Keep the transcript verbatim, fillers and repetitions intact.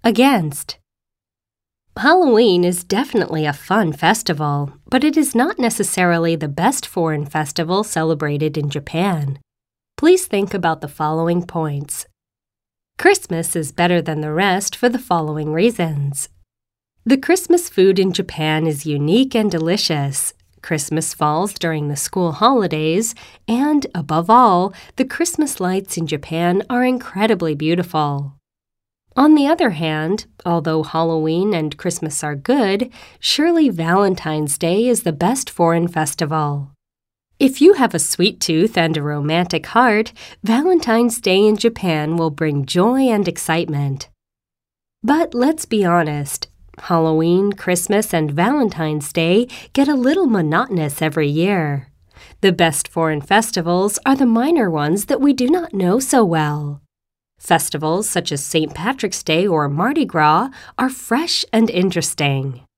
against. Halloween is definitely a fun festival, but it is not necessarily the best foreign festival celebrated in Japan. Please think about the following points. Christmas is better than the rest for the following reasons. The Christmas food in Japan is unique and delicious. Christmas falls during the school holidays, and, above all, the Christmas lights in Japan are incredibly beautiful. On the other hand, although Halloween and Christmas are good, surely Valentine's Day is the best foreign festival. If you have a sweet tooth and a romantic heart, Valentine's Day in Japan will bring joy and excitement. But let's be honest. Halloween, Christmas, and Valentine's Day get a little monotonous every year. The best foreign festivals are the minor ones that we do not know so well. Festivals such as Saint Patrick's Day or Mardi Gras are fresh and interesting.